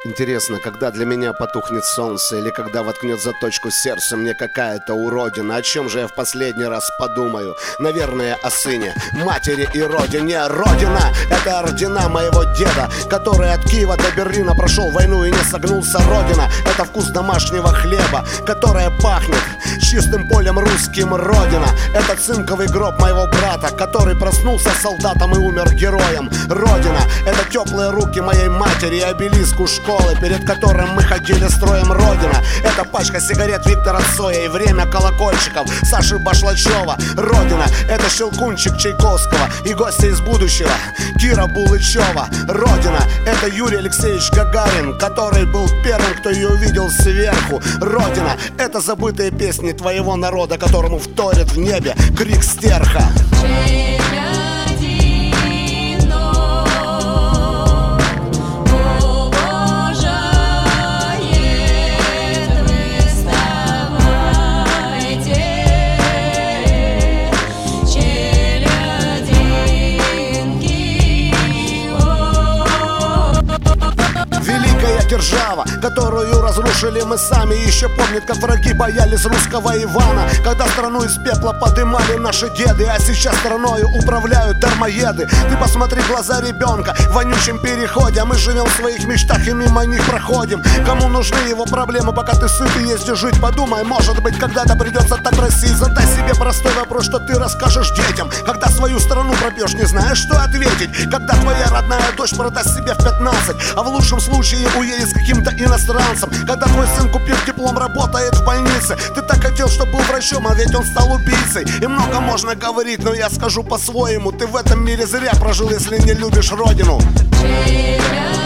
Интересно, когда для меня потухнет солнце, или когда воткнет заточку сердце мне какая-то уродина? О чем же я в последний раз подумаю? Наверное, о сыне, матери и родине. Родина — это ордена моего деда, который от Киева до Берлина прошел войну и не согнулся. Родина — это вкус домашнего хлеба, которая пахнет чистым полем русским. Родина — это цинковый гроб моего брата, который проснулся солдатом и умер героем. Родина — это теплые руки моей матери и обелиск у школы, перед которым мы ходили строем. Родина — это пачка сигарет Виктора Цоя и время колокольчиков Саши Башлачева. Родина — это щелкунчик Чайковского и гости из будущего Кира Булычева. Родина — это Юрий Алексеевич Гагарин, который был первым, кто ее увидел сверху. Родина — это забытые песни твоего народа, которому вторит в небе крик стерха. Держава, которую разрушили мы сами, еще помнит, как враги боялись русского Ивана, когда страну из пепла подымали наши деды, а сейчас страною управляют дармоеды. Ты посмотри глаза ребенка в вонючем переходе, а мы живем в своих мечтах и мимо них проходим. Кому нужны его проблемы, пока ты сыт и есть где жить? Подумай, может быть, когда-то придется так в России. Задай себе простой вопрос, что ты расскажешь детям, когда свою страну пропьешь, не знаешь, что ответить. Когда твоя родная дочь продаст себе в 15, а в лучшем случае уедет с каким-то иностранцем. Когда твой сын, купив диплом, работает в больнице. Ты так хотел, чтобы был врачом, а ведь он стал убийцей. И много можно говорить, но я скажу по-своему: ты в этом мире зря прожил, если не любишь родину.